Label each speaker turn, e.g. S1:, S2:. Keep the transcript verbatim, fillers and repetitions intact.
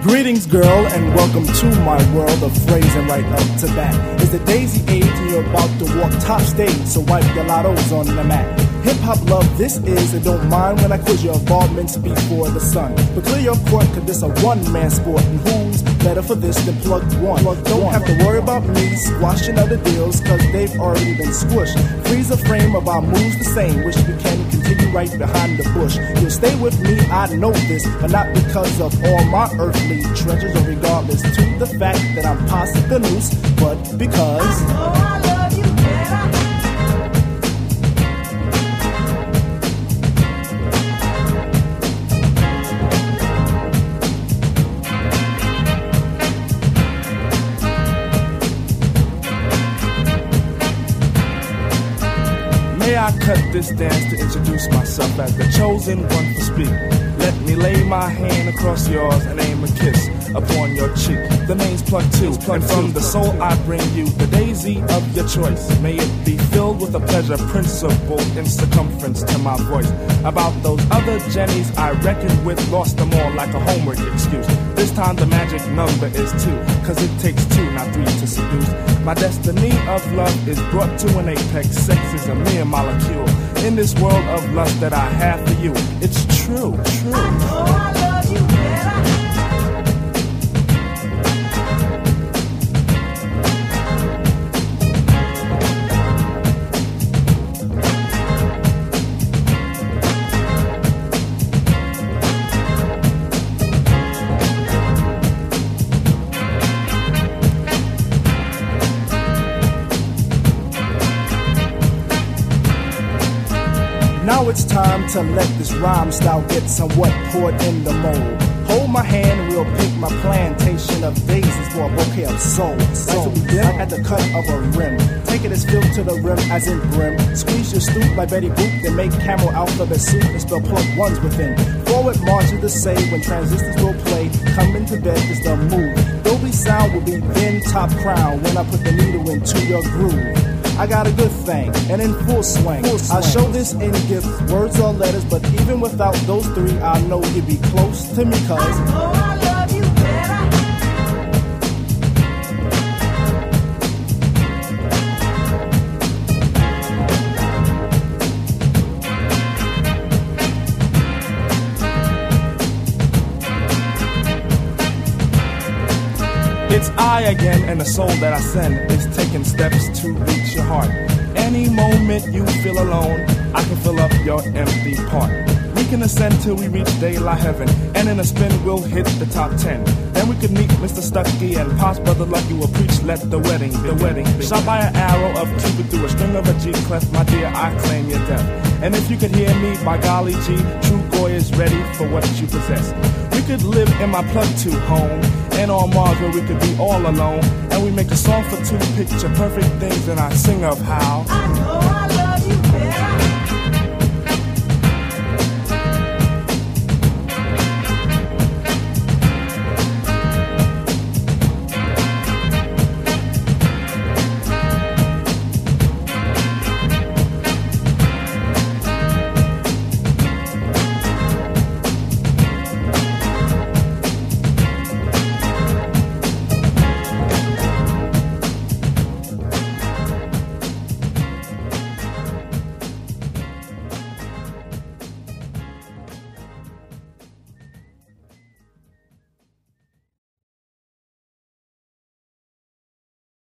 S1: Greetings, girl, and welcome to my world of phrasing right up to bat. It's the daisy age and you're about to walk top stage, so wipe your lottos on the mat. Hip-hop love this is, and don't mind when I quiz your involvements before the sun. But clear your court, cause this a one-man sport, and who's better for this than plug one? Plug don't one. Have to worry about me squashing other deals, cause they've already been squished. Freeze a frame of our moves the same, wish we can continue right behind the bush. You'll stay with me, I know this, but not because of all my earthly treasures, or regardless to the fact that I'm past the noose, but because I know I love you better. May I cut this dance to introduce myself as the chosen one to speak. Let me lay my hand across yours and aim a kiss upon your cheek. The name's Plug Two, and from the soul I bring you the daisy of your choice. May it be filled with a pleasure principle in circumference to my voice. About those other Jennies I reckoned with, lost them all like a homework excuse. This time the magic number is two, cause it takes two, not three to seduce. My destiny of love is brought to an apex. Sex is a mere molecule in this world of lust that I have for you. It's true, true. I know I love you better. Now it's time to let this rhyme style get somewhat poured in the mold. Hold my hand and we'll pick my plantation of daisies for a bouquet of soul. So we begin at the cut of a rim. Take it as filled to the rim as in brim. Squeeze your stoop like Betty Boop, then make camel alphabet soup and spell plug ones within. Forward march is the say when transistors will play. Come into bed is the move. Dolby sound will be then top crown when I put the needle into your groove. I got a good thing, and in full swing. full swing. I show this in gifts, words or letters, but even without those three, I know you'd be close to me, cause I know I love you better. It's I again, and the soul that I send is taking steps to reach your heart. Any moment you feel alone, I can fill up your empty part. We can ascend till we reach daylight heaven, and in a spin we'll hit the top ten. Then we could meet Mister Stucky and Pops Brother Lucky will preach, let the wedding, the wedding. Shot by an arrow of Cupid through a string of a G clef, my dear, I claim your death. And if you could hear me, by golly G, true Goy is ready for what you possess. We could live in my Plug Two home, and on Mars where we could be all alone, and we make a song for two picture perfect things, and I sing of how I know I